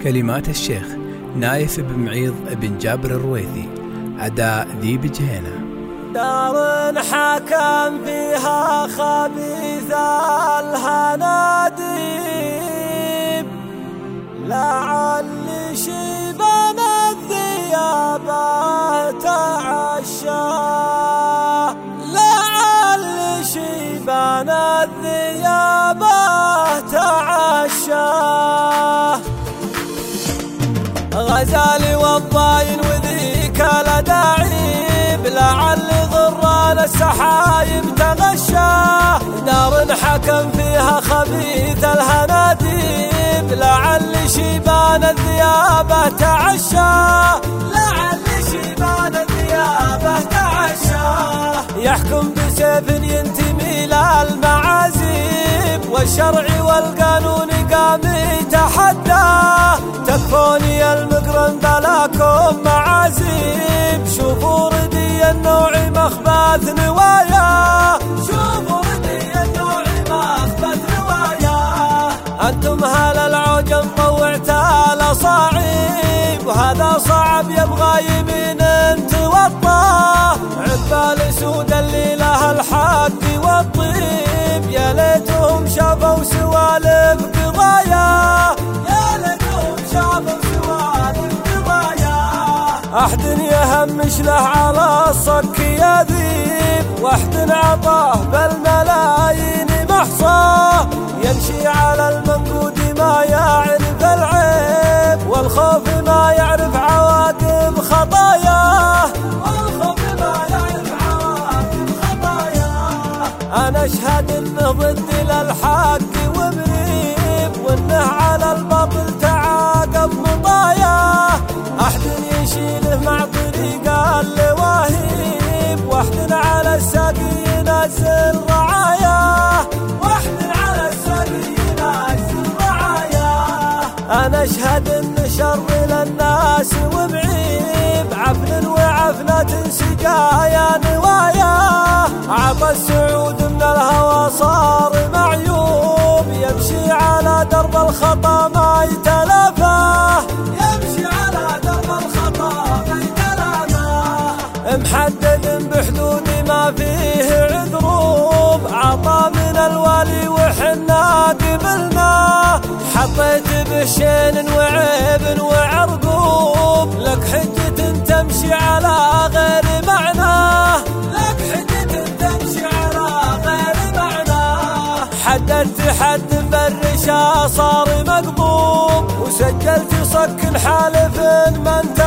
كلمات الشيخ نايف بن معيض بن جابر الرويثي. أداء ذيب جهينة. دار حكم فيها خبيث الهناديب، لعل شيبان الذيابة تعشى، لعل شيبان الذيابة تعشى. غزالي والضاين وذيك الأداعيب، لعل ضران السحايب تغشى. دار حكم فيها خبيث الهناديب، لعل شيبان الذيابة تعشى، لعل شيبان الذيابة تعشى. يحكم بسيف ينتمي للمعازيب، والشرع والقانون قام يتحداه. تكفوني المقرن بلاكم معازيب، شوفوا ردي النوع مخبث نوايا، شوفوا ردي النوع مخبث نوايا. أنتم هل العجم طوعت الأصاعيب، وهذا صعب يبغى يمين توطاه. عبال سود اللي له الحق والطيب، يا ليتهم شافوا سوالف قضايا، يا ليتهم شافوا سوالف قضايا. أحد يهمش له على الصك يذيب، واحد عطاه بالملايين محصاه. يمشي على المنقود ما يعرف العيب، والخوف ما يعرف عواقب خطاياه، والخوف ما يعرف عواقب خطاياه. أنا أشهد إنه ضد للحق ومريب، وإنه على الباطل تعاقب مطاياه. أحد يشيله مع طريق اللواهيب، واحد على الساقي ينزل رعاياه، واحد على الساقي ينزل رعاياه. أنا أشهد إن شر للناس ومعيب، عفن وعفنة سقايا نواياه. عطى السعود من الهوى صار معيوب، يمشي على درب الخطا ما يتلافاه، يمشي على درب الخطا ما يتلافاه. محدد بحدود ما فيه عذروب، عطى من الوالي وحنا قبلناه. حطيت بشين وعيب وعرقوب، لك حجة تمشي على غير معناه، لك حجة تمشي على غير معناه. حددت حد بالرشا صار مقبوب، وسجلت صك حالف من